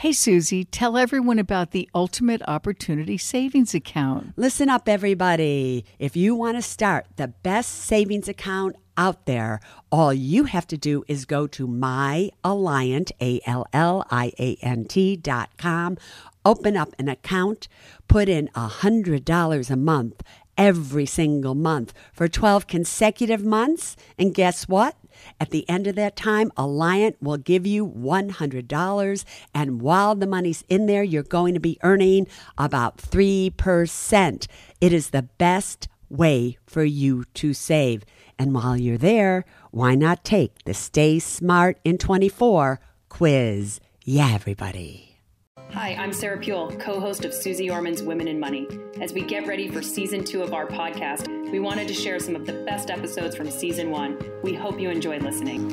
Hey, Susie, tell everyone about the Ultimate Opportunity Savings Account. Listen up, everybody. If you want to start the best savings account out there, all you have to do is go to myalliant, ALLIANT.com, open up an account, put in $100 a month every single month for 12 consecutive months, and guess what? At the end of that time, Alliant will give you $100, and while the money's in there, you're going to be earning about 3%. It is the best way for you to save. And while you're there, why not take the Stay Smart in 24 quiz? Yeah, everybody. Hi, I'm Sarah Puel, co-host of Susie Orman's Women in Money. As we get ready for Season 2 of our podcast, we wanted to share some of the best episodes from Season 1. We hope you enjoy listening.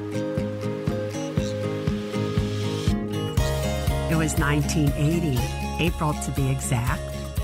It was 1980, April to be exact,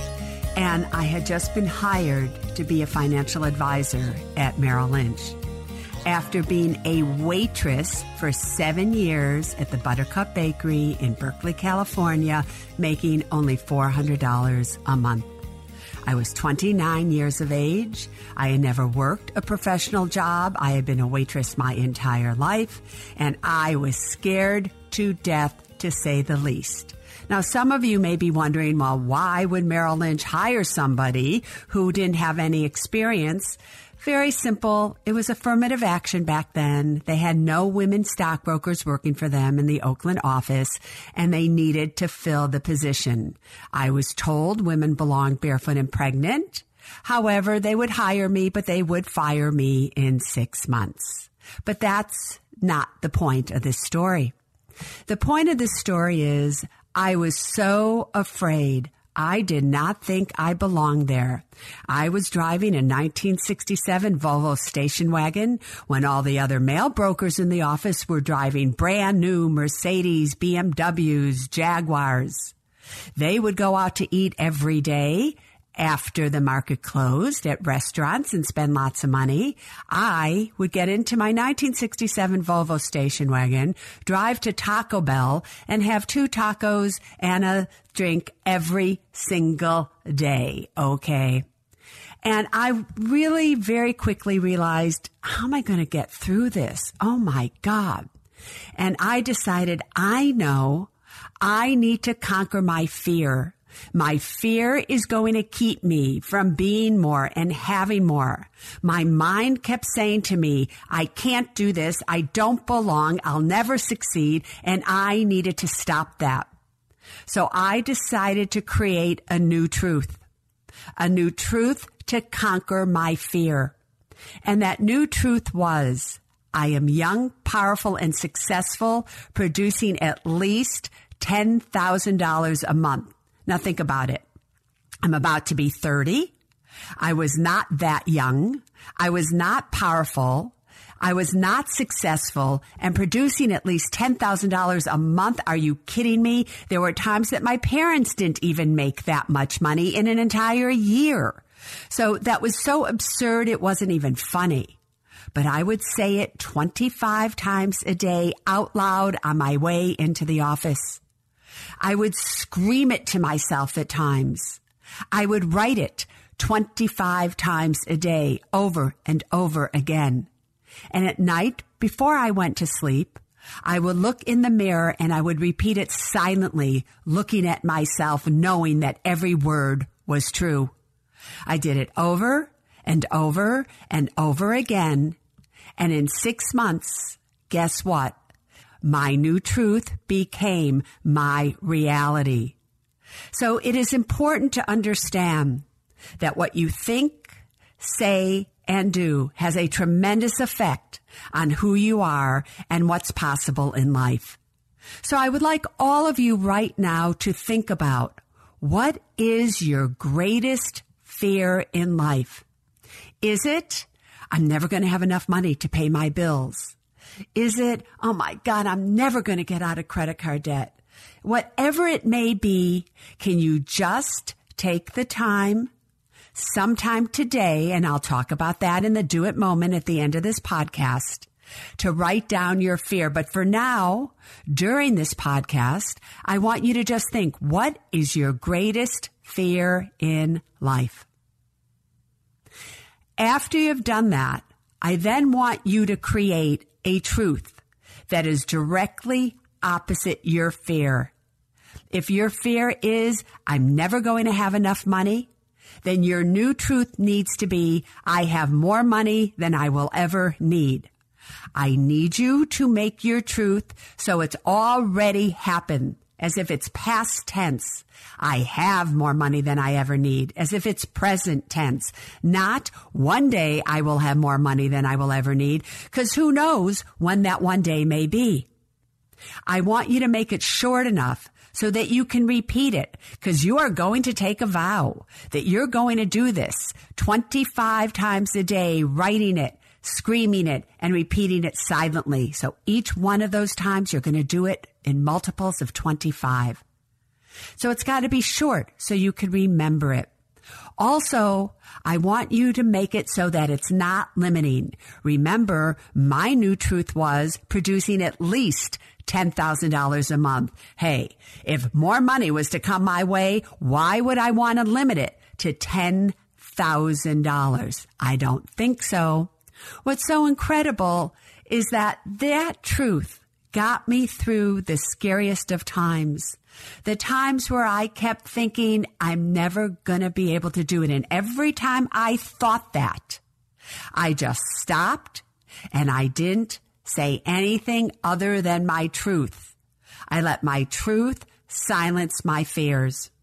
and I had just been hired to be a financial advisor at Merrill Lynch. After being a waitress for 7 years at the Buttercup Bakery in Berkeley, California, making only $400 a month. I was 29 years of age. I had never worked a professional job. I had been a waitress my entire life, and I was scared to death, to say the least. Now, some of you may be wondering, well, why would Merrill Lynch hire somebody who didn't have any experience? Very simple. It was affirmative action back then. They had no women stockbrokers working for them in the Oakland office, and they needed to fill the position. I was told women belonged barefoot and pregnant. However, they would hire me, but they would fire me in 6 months. But that's not the point of this story. The point of this story is I was so afraid. I did not think I belonged there. I was driving a 1967 Volvo station wagon when all the other male brokers in the office were driving brand new Mercedes, BMWs, Jaguars. They would go out to eat every day after the market closed at restaurants and spend lots of money. I would get into my 1967 Volvo station wagon, drive to Taco Bell, and have 2 tacos and a drink every single day, okay? And I really very quickly realized, how am I going to get through this? Oh, my God. And I decided, I know I need to conquer my fear. My fear is going to keep me from being more and having more. My mind kept saying to me, I can't do this. I don't belong. I'll never succeed. And I needed to stop that. So I decided to create a new truth to conquer my fear. And that new truth was, I am young, powerful, and successful, producing at least $10,000 a month. Now think about it. I'm about to be 30. I was not that young. I was not powerful. I was not successful, and producing at least $10,000 a month. Are you kidding me? There were times that my parents didn't even make that much money in an entire year. So that was so absurd it wasn't even funny. But I would say it 25 times a day out loud on my way into the office. I would scream it to myself at times. I would write it 25 times a day, over and over again. And at night, before I went to sleep, I would look in the mirror and I would repeat it silently, looking at myself, knowing that every word was true. I did it over and over and over again. And in 6 months, guess what? My new truth became my reality. So it is important to understand that what you think, say, and do has a tremendous effect on who you are and what's possible in life. So I would like all of you right now to think about, what is your greatest fear in life? Is it, I'm never going to have enough money to pay my bills? Is it, oh my God, I'm never going to get out of credit card debt? Whatever it may be, can you just take the time sometime today, and I'll talk about that in the Do It moment at the end of this podcast, to write down your fear. But for now, during this podcast, I want you to just think, what is your greatest fear in life? After you've done that, I then want you to create a truth that is directly opposite your fear. If your fear is, I'm never going to have enough money, then your new truth needs to be, I have more money than I will ever need. I need you to make your truth so it's already happened, as if it's past tense. I have more money than I ever need, as if it's present tense. Not one day I will have more money than I will ever need, because who knows when that one day may be. I want you to make it short enough so that you can repeat it, because you are going to take a vow that you're going to do this 25 times a day, writing it, screaming it, and repeating it silently. So each one of those times you're going to do it in multiples of 25. So it's got to be short so you can remember it. Also, I want you to make it so that it's not limiting. Remember, my new truth was producing at least $10,000 a month. Hey, if more money was to come my way, why would I want to limit it to $10,000? I don't think so. What's so incredible is that truth got me through the scariest of times. The times where I kept thinking, I'm never going to be able to do it. And every time I thought that, I just stopped and I didn't say anything other than my truth. I let my truth silence my fears.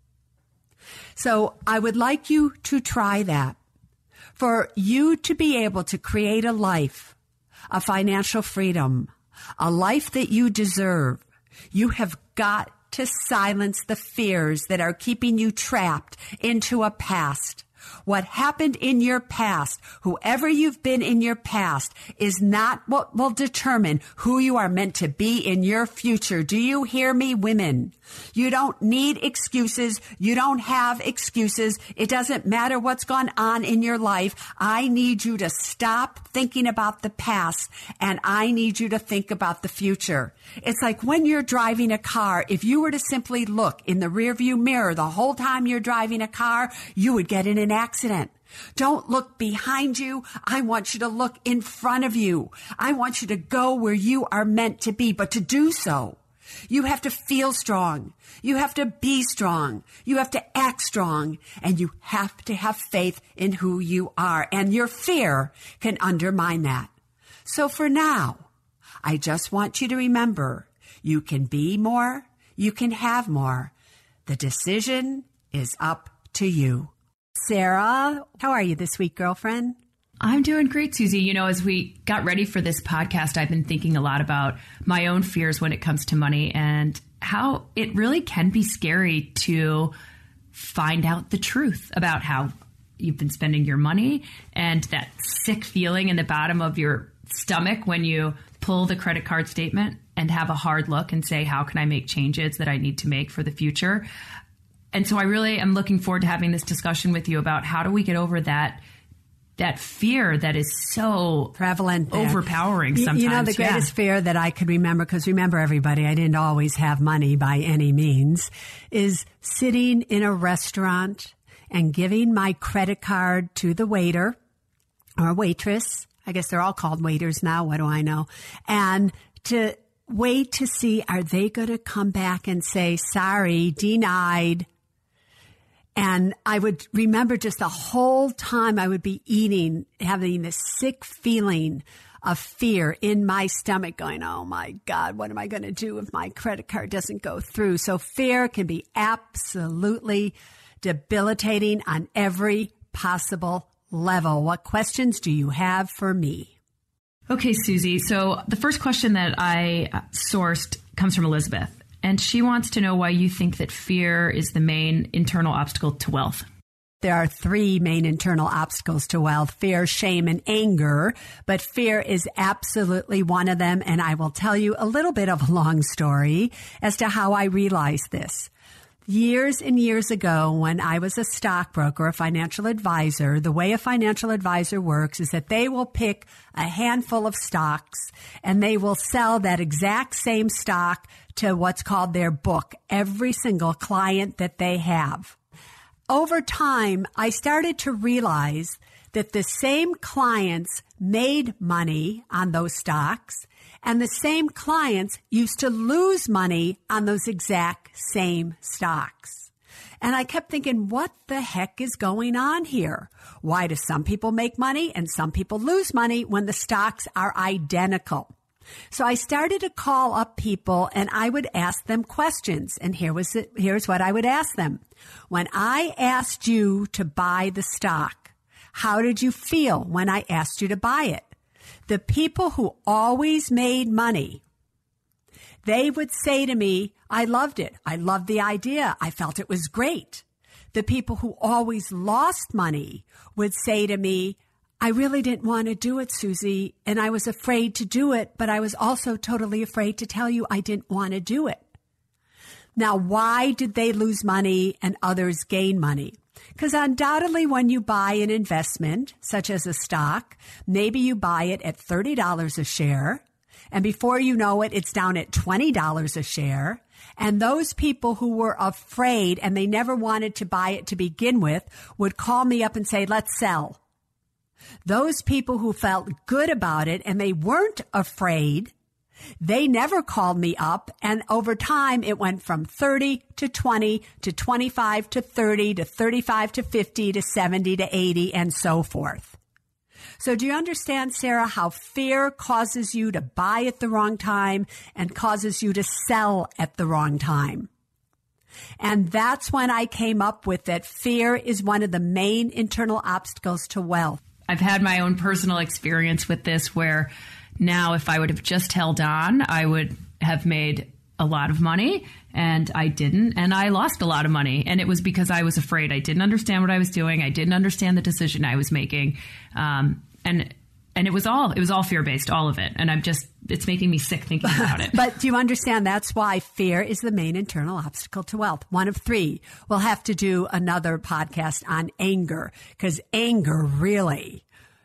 So I would like you to try that. For you to be able to create a life of financial freedom, a life that you deserve, you have got to silence the fears that are keeping you trapped into a past. What happened in your past, whoever you've been in your past, is not what will determine who you are meant to be in your future. Do you hear me, women? You don't need excuses. You don't have excuses. It doesn't matter what's gone on in your life. I need you to stop thinking about the past, and I need you to think about the future. It's like when you're driving a car, if you were to simply look in the rearview mirror the whole time you're driving a car, you would get in an accident. Don't look behind you. I want you to look in front of you. I want you to go where you are meant to be, but to do so, you have to feel strong. You have to be strong. You have to act strong. And you have to have faith in who you are. And your fear can undermine that. So for now, I just want you to remember, you can be more. You can have more. The decision is up to you. Sarah, how are you this week, girlfriend? I'm doing great, Susie. You know, as we got ready for this podcast, I've been thinking a lot about my own fears when it comes to money and how it really can be scary to find out the truth about how you've been spending your money, and that sick feeling in the bottom of your stomach when you pull the credit card statement and have a hard look and say, how can I make changes that I need to make for the future? And so I really am looking forward to having this discussion with you about how do we get over that fear that is so prevalent, overpowering sometimes. You know, the greatest fear that I could remember, because remember, everybody, I didn't always have money by any means, is sitting in a restaurant and giving my credit card to the waiter or waitress. I guess they're all called waiters now. What do I know? And to wait to see, are they going to come back and say, sorry, denied? And I would remember just the whole time I would be eating, having this sick feeling of fear in my stomach going, oh my God, what am I going to do if my credit card doesn't go through? So fear can be absolutely debilitating on every possible level. What questions do you have for me? Okay, Susie. So the first question that I sourced comes from Elizabeth. And she wants to know why you think that fear is the main internal obstacle to wealth. There are three main internal obstacles to wealth: fear, shame, and anger. But fear is absolutely one of them. And I will tell you a little bit of a long story as to how I realized this. Years and years ago, when I was a stockbroker, a financial advisor, the way a financial advisor works is that they will pick a handful of stocks and they will sell that exact same stock to what's called their book, every single client that they have. Over time, I started to realize that the same clients made money on those stocks and the same clients used to lose money on those exact same stocks. And I kept thinking, what the heck is going on here? Why do some people make money and some people lose money when the stocks are identical? So I started to call up people and I would ask them questions. And here's what I would ask them. When I asked you to buy the stock, how did you feel when I asked you to buy it? The people who always made money, they would say to me, I loved it. I loved the idea. I felt it was great. The people who always lost money would say to me, I really didn't want to do it, Susie, and I was afraid to do it, but I was also totally afraid to tell you I didn't want to do it. Now, why did they lose money and others gain money? Because undoubtedly when you buy an investment, such as a stock, maybe you buy it at $30 a share, and before you know it, it's down at $20 a share. And those people who were afraid and they never wanted to buy it to begin with would call me up and say, let's sell. Those people who felt good about it and they weren't afraid, they never called me up, and over time it went from 30 to 20 to 25 to 30 to 35 to 50 to 70 to 80 and so forth. So do you understand, Sarah, how fear causes you to buy at the wrong time and causes you to sell at the wrong time? And that's when I came up with that fear is one of the main internal obstacles to wealth. I've had my own personal experience with this where now if I would have just held on, I would have made a lot of money, and I didn't, and I lost a lot of money. And it was because I was afraid. I didn't understand what I was doing. I didn't understand the decision I was making. And it was all fear-based, all of it. And it's making me sick thinking about it. But do you understand that's why fear is the main internal obstacle to wealth? One of three. We'll have to do another podcast on anger, because anger really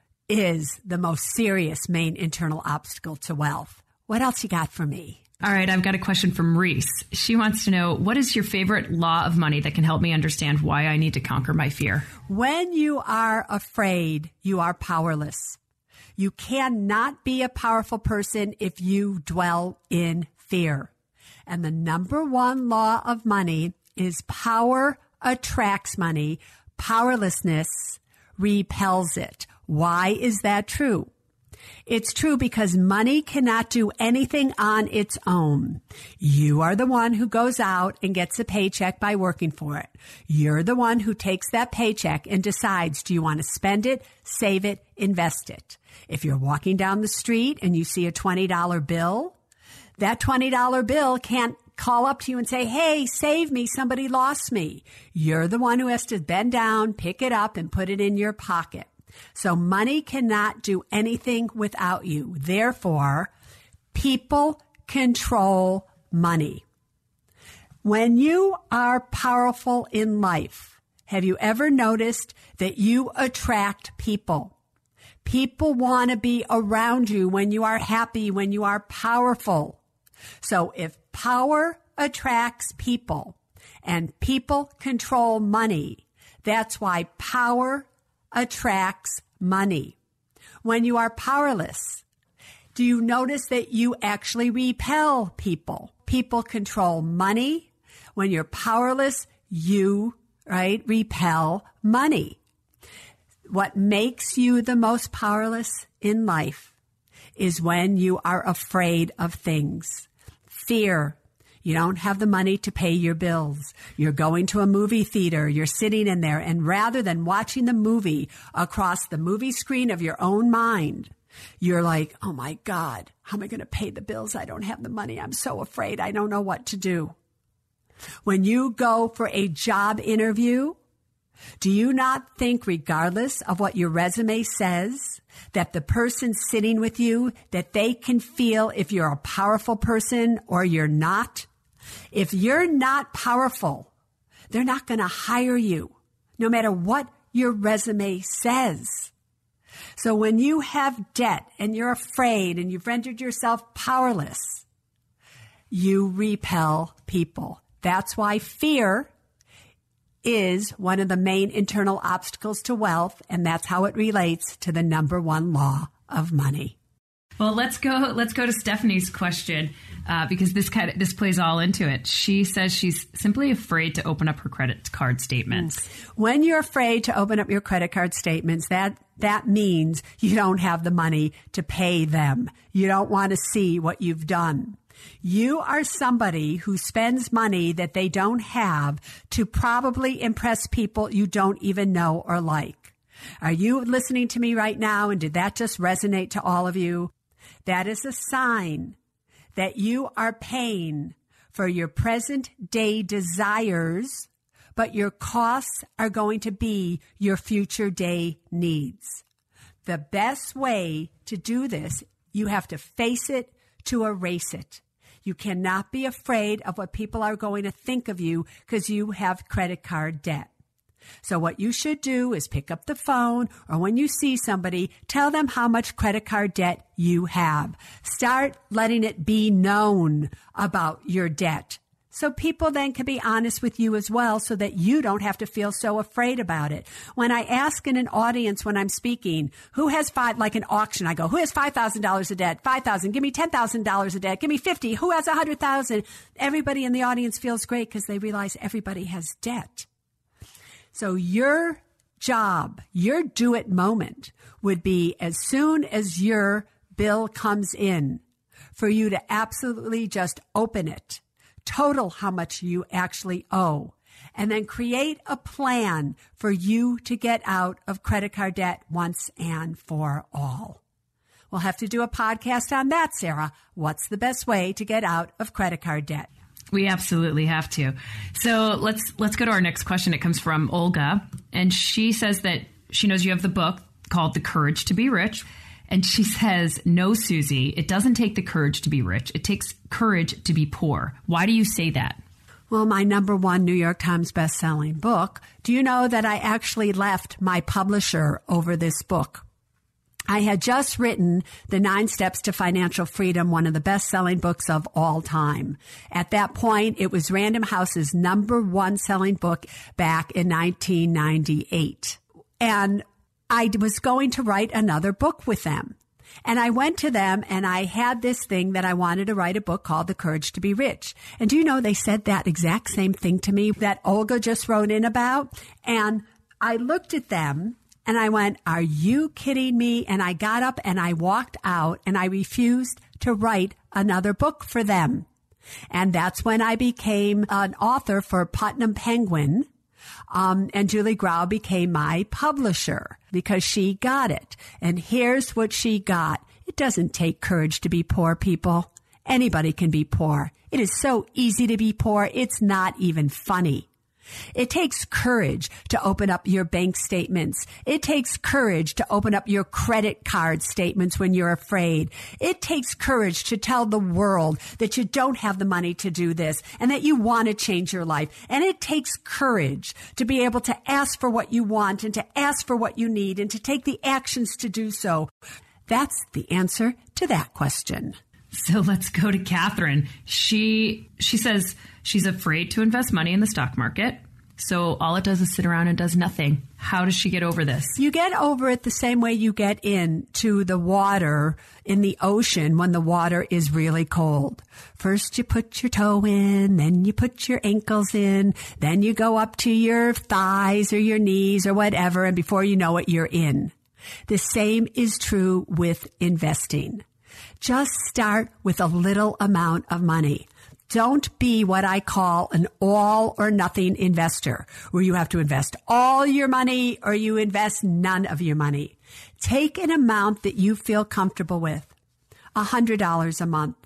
is the most serious main internal obstacle to wealth. What else you got for me? All right, I've got a question from Reese. She wants to know, what is your favorite law of money that can help me understand why I need to conquer my fear? When you are afraid, you are powerless. You cannot be a powerful person if you dwell in fear. And the number one law of money is power attracts money. Powerlessness repels it. Why is that true? It's true because money cannot do anything on its own. You are the one who goes out and gets a paycheck by working for it. You're the one who takes that paycheck and decides, do you want to spend it, save it, invest it? If you're walking down the street and you see a $20 bill, that $20 bill can't call up to you and say, hey, save me, somebody lost me. You're the one who has to bend down, pick it up, and put it in your pocket. So money cannot do anything without you. Therefore, people control money. When you are powerful in life, have you ever noticed that you attract people? People want to be around you when you are happy, when you are powerful. So if power attracts people and people control money, that's why power attracts money. When you are powerless, do you notice that you actually repel people? People control money. When you're powerless, you, repel money. What makes you the most powerless in life is when you are afraid of things. Fear. You don't have the money to pay your bills. You're going to a movie theater. You're sitting in there, and rather than watching the movie across the movie screen of your own mind, you're like, oh my God, how am I going to pay the bills? I don't have the money. I'm so afraid. I don't know what to do. When you go for a job interview, do you not think, regardless of what your resume says, that the person sitting with you, that they can feel if you're a powerful person or you're not? If you're not powerful, They're not going to hire you, no matter what your resume says. So when you have debt and you're afraid and you've rendered yourself powerless, you repel people. That's why fear is one of the main internal obstacles to wealth, and that's how it relates to the number one law of money. Well, let's go to Stephanie's question because this plays all into it. She says she's simply afraid to open up her credit card statements. When you're afraid to open up your credit card statements, that means you don't have the money to pay them. You don't want to see what you've done. You are somebody who spends money that they don't have to probably impress people you don't even know or like. Are you listening to me right now? And did that just resonate to all of you? That is a sign that you are paying for your present day desires, but your costs are going to be your future day needs. The best way to do this, you have to face it to erase it. You cannot be afraid of what people are going to think of you because you have credit card debt. So what you should do is pick up the phone, or when you see somebody, tell them how much credit card debt you have. Start letting it be known about your debt, so people then can be honest with you as well, so that you don't have to feel so afraid about it. When I ask in an audience when I'm speaking, who has like an auction, I go, who has $5,000 of debt? 5,000. Give me $10,000 of debt. Give me 50. Who has 100,000? Everybody in the audience feels great because they realize everybody has debt. So your job, your do it moment would be as soon as your bill comes in for you to absolutely just open it, total how much you actually owe, and then create a plan for you to get out of credit card debt once and for all. We'll have to do a podcast on that, Sarah. What's the best way to get out of credit card debt? We absolutely have to. So let's go to our next question. It comes from Olga, and she says that she knows you have the book called The Courage to Be Rich. And she says, no, Susie, it doesn't take the courage to be rich. It takes courage to be poor. Why do you say that? Well, my number one New York Times best-selling book. Do you know that I actually left my publisher over this book? I had just written The 9 Steps to Financial Freedom, one of the best-selling books of all time. At that point, it was Random House's number one selling book back in 1998. And I was going to write another book with them. And I went to them and I had this thing that I wanted to write a book called The Courage to Be Rich. And do you know, they said that exact same thing to me that Olga just wrote in about. And I looked at them and I went, are you kidding me? And I got up and I walked out and I refused to write another book for them. And that's when I became an author for Putnam Penguin. And Julie Grau became my publisher because she got it. And here's what she got. It doesn't take courage to be poor, people. Anybody can be poor. It is so easy to be poor. It's not even funny. It takes courage to open up your bank statements. It takes courage to open up your credit card statements when you're afraid. It takes courage to tell the world that you don't have the money to do this and that you want to change your life. And it takes courage to be able to ask for what you want and to ask for what you need and to take the actions to do so. That's the answer to that question. So let's go to Catherine. She says she's afraid to invest money in the stock market. So all it does is sit around and does nothing. How does she get over this? You get over it the same way you get into the water in the ocean when the water is really cold. First you put your toe in, then you put your ankles in, then you go up to your thighs or your knees or whatever, and before you know it, you're in. The same is true with investing. Just start with a little amount of money. Don't be what I call an all or nothing investor, where you have to invest all your money or you invest none of your money. Take an amount that you feel comfortable with. $100 a month,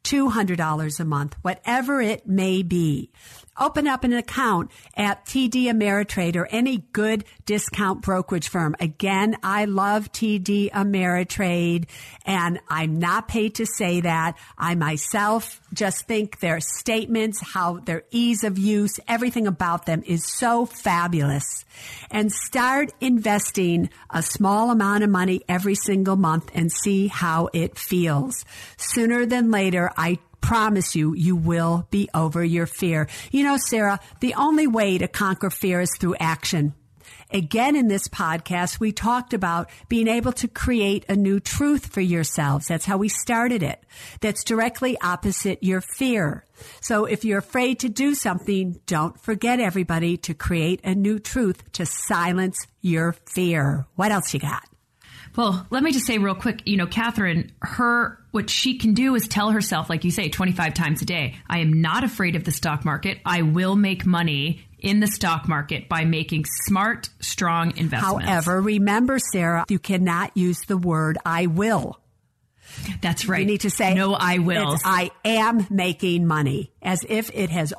$200 a month, whatever it may be. Open up an account at TD Ameritrade or any good discount brokerage firm. Again, I love TD Ameritrade, and I'm not paid to say that. I myself just think their statements, how their ease of use, everything about them is so fabulous. And start investing a small amount of money every single month and see how it feels. Sooner than later, I promise you, you will be over your fear. You know, Sarah, the only way to conquer fear is through action. Again, in this podcast, we talked about being able to create a new truth for yourselves. That's how we started it. That's directly opposite your fear. So if you're afraid to do something, don't forget, everybody, to create a new truth to silence your fear. What else you got? Well, let me just say real quick, you know, Catherine, what she can do is tell herself, like you say, 25 times a day, I am not afraid of the stock market. I will make money in the stock market by making smart, strong investments. However, remember, Sarah, you cannot use the word I will. That's right. You need to say, no, I will. I am making money, as if it has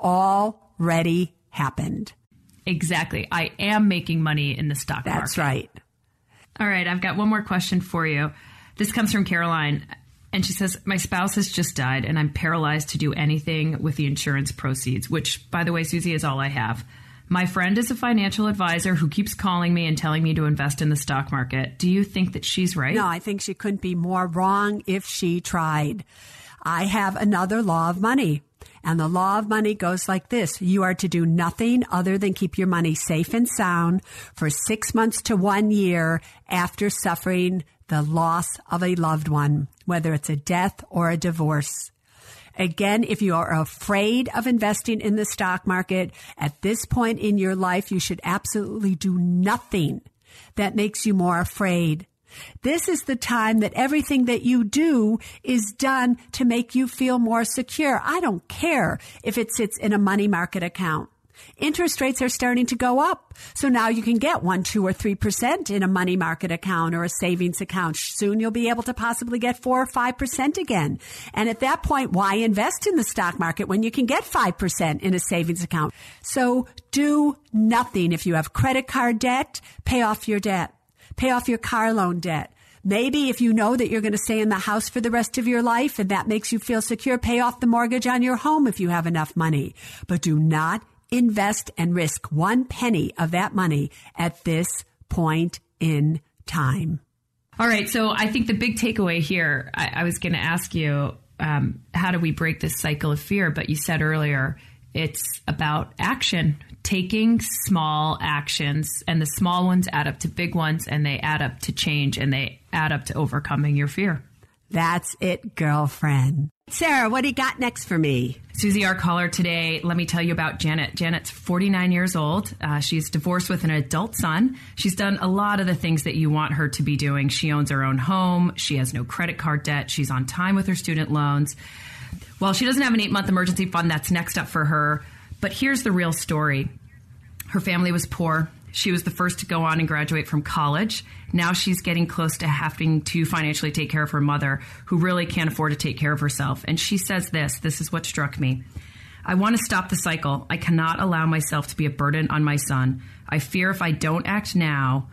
already happened. Exactly. I am making money in the stock market. That's right. All right, I've got one more question for you. This comes from Caroline, and she says, my spouse has just died, and I'm paralyzed to do anything with the insurance proceeds, which, by the way, Susie, is all I have. My friend is a financial advisor who keeps calling me and telling me to invest in the stock market. Do you think that she's right? No, I think she couldn't be more wrong if she tried. I have another law of money. And the law of money goes like this. You are to do nothing other than keep your money safe and sound for 6 months to 1 year after suffering the loss of a loved one, whether it's a death or a divorce. Again, if you are afraid of investing in the stock market at this point in your life, you should absolutely do nothing that makes you more afraid. This is the time that everything that you do is done to make you feel more secure. I don't care if it sits in a money market account. Interest rates are starting to go up. So now you can get 1%, 2%, or 3% in a money market account or a savings account. Soon you'll be able to possibly get 4 or 5% again. And at that point, why invest in the stock market when you can get 5% in a savings account? So do nothing. If you have credit card debt, pay off your debt. Pay off your car loan debt. Maybe if you know that you're going to stay in the house for the rest of your life and that makes you feel secure, pay off the mortgage on your home if you have enough money. But do not invest and risk 1 penny of that money at this point in time. All right. So I think the big takeaway here, I was going to ask you, how do we break this cycle of fear? But you said earlier, it's about action, taking small actions, and the small ones add up to big ones, and they add up to change, and they add up to overcoming your fear. That's it, girlfriend. Sarah, what do you got next for me? Susie, our caller today, let me tell you about Janet. Janet's 49 years old. She's divorced with an adult son. She's done a lot of the things that you want her to be doing. She owns her own home. She has no credit card debt. She's on time with her student loans. Well, she doesn't have an 8-month emergency fund. That's next up for her. But here's the real story. Her family was poor. She was the first to go on and graduate from college. Now she's getting close to having to financially take care of her mother, who really can't afford to take care of herself. And she says this is what struck me. I want to stop the cycle. I cannot allow myself to be a burden on my son. I fear if I don't act now,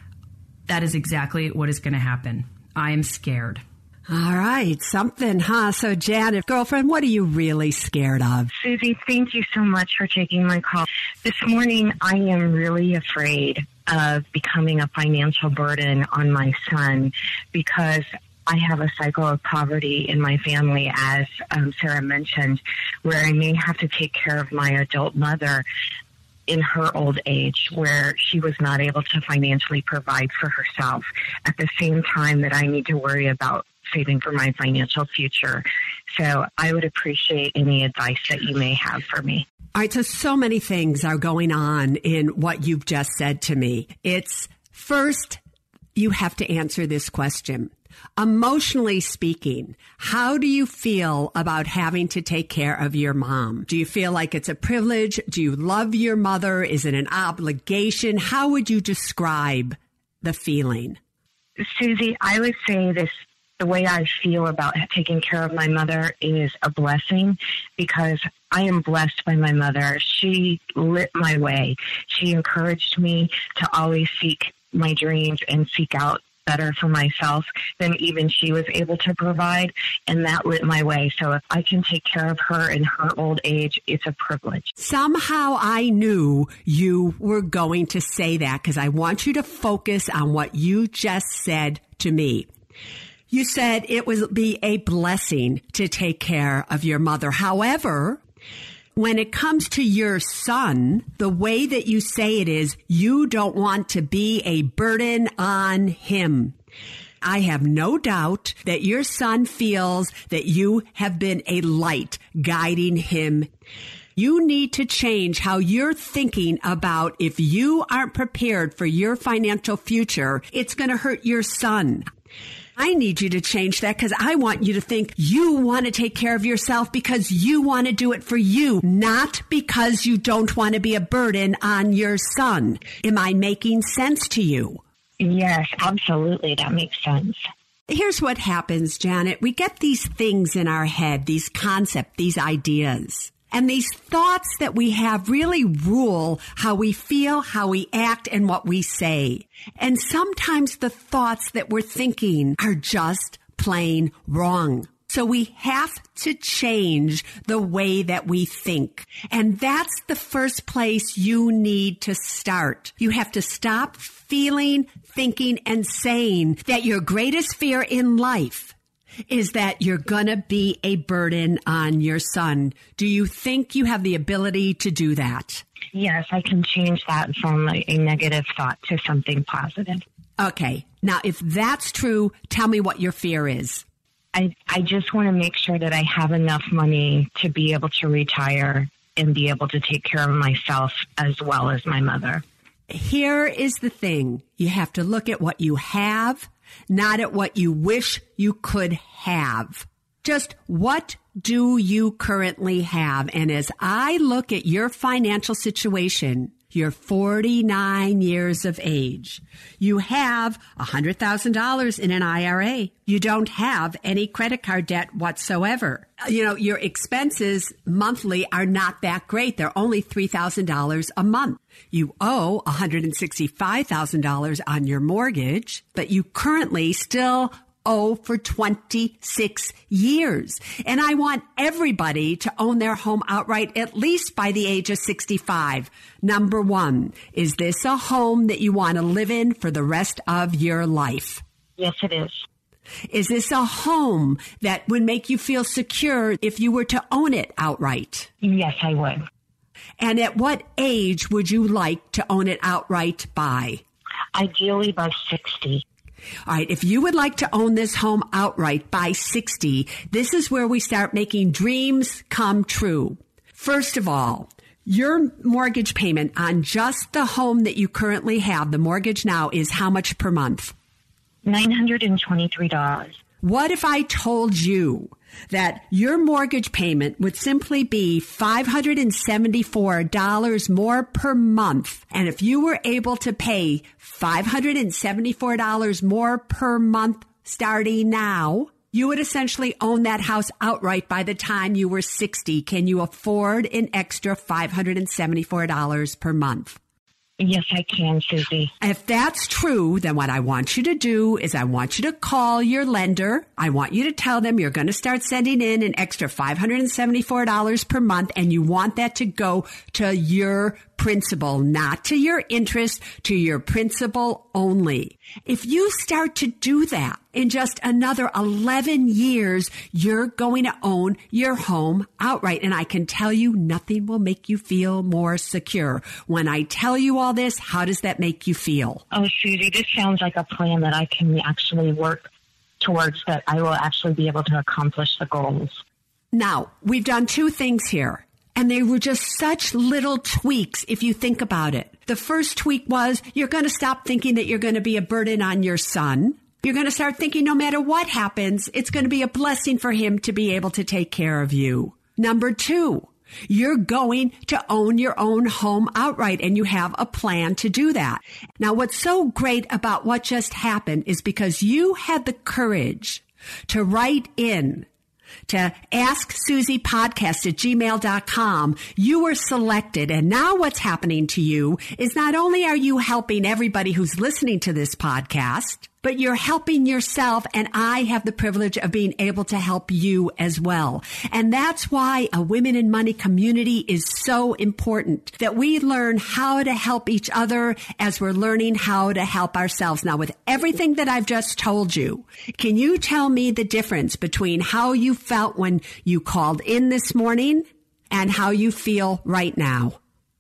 that is exactly what is going to happen. I am scared. All right, something, huh? So, Janet, girlfriend, what are you really scared of? Susie, thank you so much for taking my call. This morning, I am really afraid of becoming a financial burden on my son because I have a cycle of poverty in my family, as Sarah mentioned, where I may have to take care of my adult mother in her old age, where she was not able to financially provide for herself at the same time that I need to worry about saving for my financial future. So I would appreciate any advice that you may have for me. All right, so many things are going on in what you've just said to me. It's first, you have to answer this question. Emotionally speaking, how do you feel about having to take care of your mom? Do you feel like it's a privilege? Do you love your mother? Is it an obligation? How would you describe the feeling? Susie, I would say this the way I feel about taking care of my mother is a blessing because I am blessed by my mother. She lit my way. She encouraged me to always seek my dreams and seek out better for myself than even she was able to provide, and that lit my way. So if I can take care of her in her old age, it's a privilege. Somehow I knew you were going to say that because I want you to focus on what you just said to me. You said it would be a blessing to take care of your mother. However, when it comes to your son, the way that you say it is you don't want to be a burden on him. I have no doubt that your son feels that you have been a light guiding him. You need to change how you're thinking about if you aren't prepared for your financial future, it's going to hurt your son. I need you to change that because I want you to think you want to take care of yourself because you want to do it for you, not because you don't want to be a burden on your son. Am I making sense to you? Yes, absolutely. That makes sense. Here's what happens, Janet. We get these things in our head, these concepts, these ideas. And these thoughts that we have really rule how we feel, how we act, and what we say. And sometimes the thoughts that we're thinking are just plain wrong. So we have to change the way that we think. And that's the first place you need to start. You have to stop feeling, thinking, and saying that your greatest fear in life is that you're going to be a burden on your son. Do you think you have the ability to do that? Yes, I can change that from a negative thought to something positive. Okay. Now, if that's true, tell me what your fear is. I just want to make sure that I have enough money to be able to retire and be able to take care of myself as well as my mother. Here is the thing. You have to look at what you have, not at what you wish you could have. Just what do you currently have? And as I look at your financial situation, you're 49 years of age. You have $100,000 in an IRA. You don't have any credit card debt whatsoever. You know, your expenses monthly are not that great. They're only $3,000 a month. You owe $165,000 on your mortgage, but you currently still owe for 26 years. And I want everybody to own their home outright at least by the age of 65. Number one, is this a home that you want to live in for the rest of your life? Yes, it is. Is this a home that would make you feel secure if you were to own it outright? Yes, I would. And at what age would you like to own it outright by? Ideally by 60. All right, if you would like to own this home outright by 60, this is where we start making dreams come true. First of all, your mortgage payment on just the home that you currently have, the mortgage now, is how much per month? $923. What if I told you that your mortgage payment would simply be $574 more per month? And if you were able to pay $574 more per month starting now, you would essentially own that house outright by the time you were 60. Can you afford an extra $574 per month? Yes, I can, Susie. If that's true, then what I want you to do is I want you to call your lender. I want you to tell them you're going to start sending in an extra $574 per month, and you want that to go to your principal, not to your interest, to your principal only. If you start to do that, in just another 11 years, you're going to own your home outright. And I can tell you nothing will make you feel more secure. When I tell you all this, how does that make you feel? Oh, Susie, this sounds like a plan that I can actually work towards, that I will actually be able to accomplish the goals. Now, we've done two things here. And they were just such little tweaks if you think about it. The first tweak was you're going to stop thinking that you're going to be a burden on your son. You're going to start thinking no matter what happens, it's going to be a blessing for him to be able to take care of you. Number two, you're going to own your own home outright, and you have a plan to do that. Now, what's so great about what just happened is because you had the courage to write in to AskSusiePodcast@gmail.com. You were selected. And now what's happening to you is not only are you helping everybody who's listening to this podcast, but you're helping yourself, and I have the privilege of being able to help you as well. And that's why a Women in Money community is so important, that we learn how to help each other as we're learning how to help ourselves. Now, with everything that I've just told you, can you tell me the difference between how you felt when you called in this morning and how you feel right now?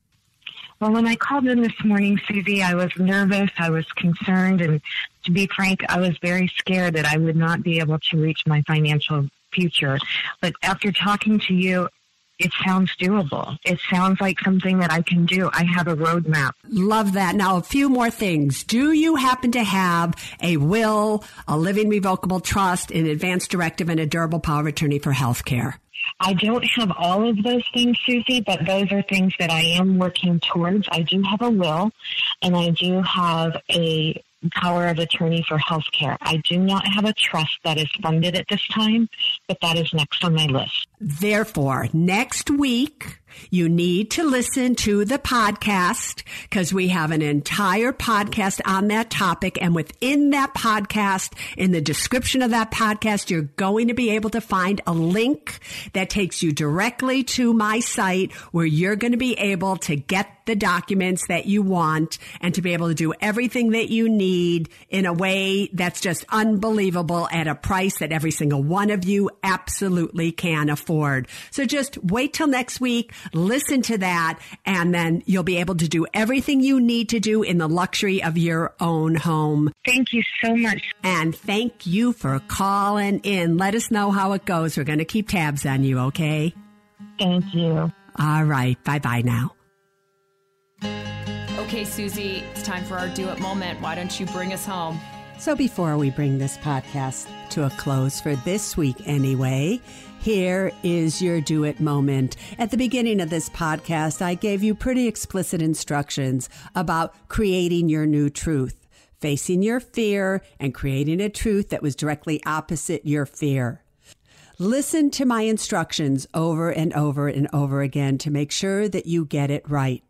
Well, when I called in this morning, Susie, I was nervous, I was concerned, and to be frank, I was very scared that I would not be able to reach my financial future. But after talking to you, it sounds doable. It sounds like something that I can do. I have a roadmap. Love that. Now, a few more things. Do you happen to have a will, a living revocable trust, an advance directive, and a durable power of attorney for health care? I don't have all of those things, Susie, but those are things that I am working towards. I do have a will, and I do have a power of attorney for health care. I do not have a trust that is funded at this time, but that is next on my list. Therefore, next week, you need to listen to the podcast, because we have an entire podcast on that topic. And within that podcast, in the description of that podcast, you're going to be able to find a link that takes you directly to my site, where you're going to be able to get the documents that you want and to be able to do everything that you need in a way that's just unbelievable at a price that every single one of you absolutely can afford. So just wait till next week, listen to that, and then you'll be able to do everything you need to do in the luxury of your own home. Thank you so much. And thank you for calling in. Let us know how it goes. We're going to keep tabs on you, okay? Thank you. All right. Bye-bye now. Okay, Susie, it's time for our Do It moment. Why don't you bring us home? So before we bring this podcast to a close for this week anyway, here is your Do It moment. At the beginning of this podcast, I gave you pretty explicit instructions about creating your new truth, facing your fear and creating a truth that was directly opposite your fear. Listen to my instructions over and over and over again to make sure that you get it right.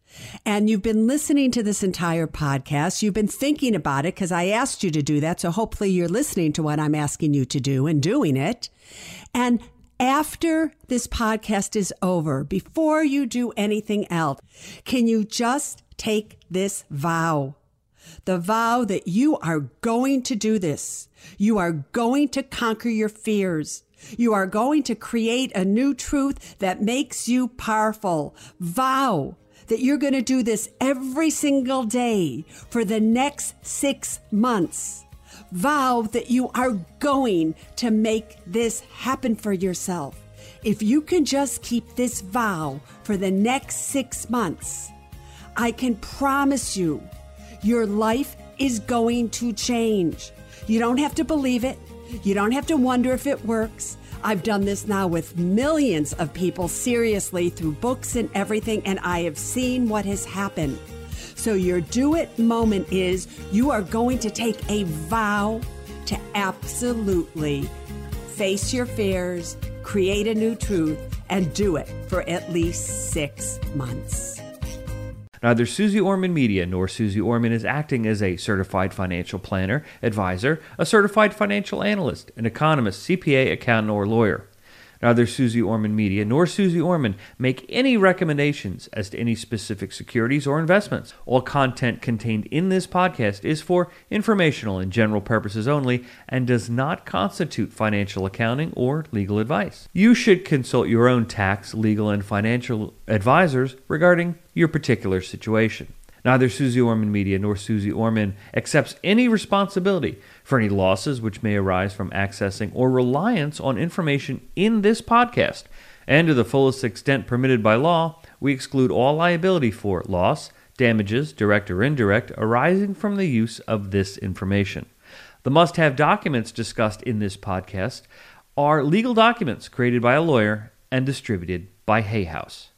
And you've been listening to this entire podcast. You've been thinking about it because I asked you to do that. So hopefully you're listening to what I'm asking you to do and doing it. And after this podcast is over, before you do anything else, can you just take this vow? The vow that you are going to do this. You are going to conquer your fears. You are going to create a new truth that makes you powerful. Vow that you're going to do this every single day for the next 6 months. Vow that you are going to make this happen for yourself. If you can just keep this vow for the next 6 months, I can promise you your life is going to change. You don't have to believe it. You don't have to wonder if it works. I've done this now with millions of people, seriously, through books and everything, and I have seen what has happened. So your do it moment is you are going to take a vow to absolutely face your fears, create a new truth, and do it for at least 6 months. Neither Susie Orman Media nor Susie Orman is acting as a certified financial planner, advisor, a certified financial analyst, an economist, CPA, accountant, or lawyer. Neither Susie Orman Media nor Susie Orman make any recommendations as to any specific securities or investments. All content contained in this podcast is for informational and general purposes only and does not constitute financial accounting or legal advice. You should consult your own tax, legal, and financial advisors regarding your particular situation. Neither Susie Orman Media nor Susie Orman accepts any responsibility for any losses which may arise from accessing or reliance on information in this podcast. And to the fullest extent permitted by law, we exclude all liability for loss, damages, direct or indirect, arising from the use of this information. The must-have documents discussed in this podcast are legal documents created by a lawyer and distributed by Hay House.